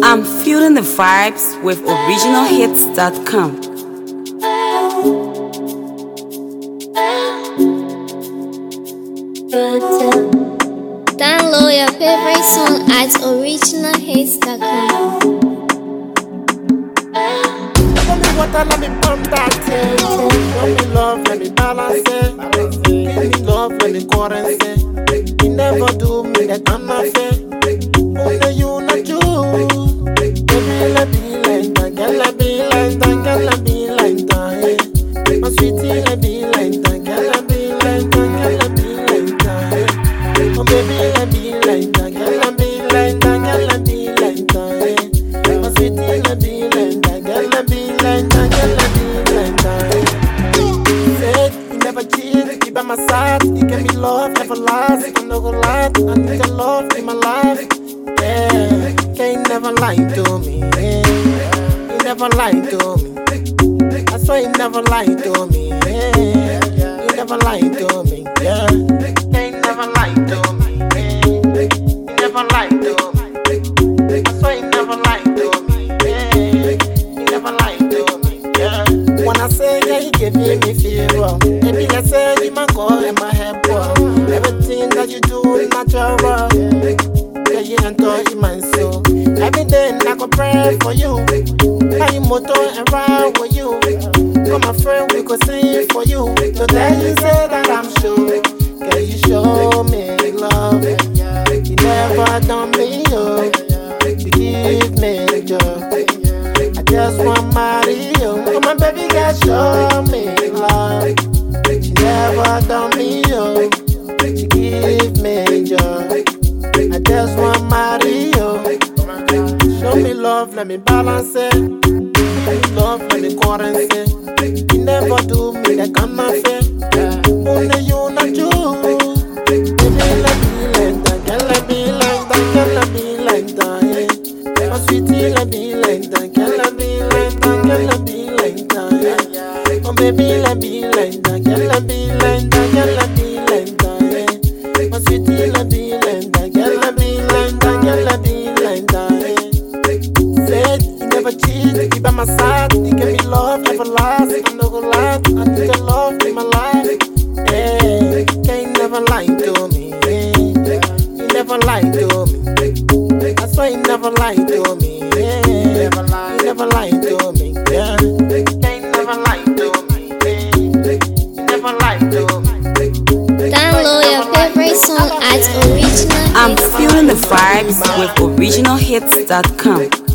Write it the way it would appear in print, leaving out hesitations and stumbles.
I'm feeling the vibes with originalhits.com. Download your favorite song at originalhits.com. Let me water, let me pump that thing. Let me love, let me balance it. Give me love, let me currency. You never do me that I'm not fair. Only you, not you. Baby, let me like that. Girl, let me like that. Girl, let me like that. My sweetie, let me like that. Girl, let me like that. Girl, let me like that. Oh, baby, let me like that. Girl, let me like that. Girl, let me like that. My sweetie, let me like that. Girl, let me like that. Girl, let me like that. Said you never cheat, keep by my side. You give me love, never last. I'm not gonna lie, I need your love in my life. Yeah, can't never lie to me. Yeah. You never lie to me. I swear you never lie to me. Yeah. You never lie to me. Yeah, can't never lie to me. Yeah. You never lie to me. I swear you never lie to me. Yeah. You never lie to me. Yeah. When I say yeah, you give me feel. Maybe let's say you my call and my head boy. Everything that you do is natural. Yeah, you enter in my soul. Every day I go pray for you. Buy you motor and ride with you. Come my friend, we go sing for you. Today you say that I'm sure. Can you show me love? You never done me up. You give me joy. I just want marry you. Come on, baby, girl, show me love. You never done me up. You give me joy. I just want marry you. Show me love, let me balance it. Give me love, let me currency. You never do me like I'm not fair. Only you, not you. Baby, let me like that. Girl, let me like that. Girl, let me like that. Yeah. My sweetie, let me like that. Girl, let me like that. Girl, let me like that. Yeah. Oh, baby, let me like that. Girl, let me like that. Girl, let me like that. Yeah. My sweetie, let me like that. Girl, let me like that. Girl, let me like that. Yeah. Said you never cheat, keep by my side. You give me love, never last. I'm not gonna lie, I need your love in my life. Yeah, can't never lie to me. Yeah. You never lie to me. That's why you never lie to me. Yeah. You never lie to me. Yeah. Can't never lie to me. Yeah. You never lie to me. Download your favorite song at originalhits.com. I'm feeling the vibes with originalhits.com.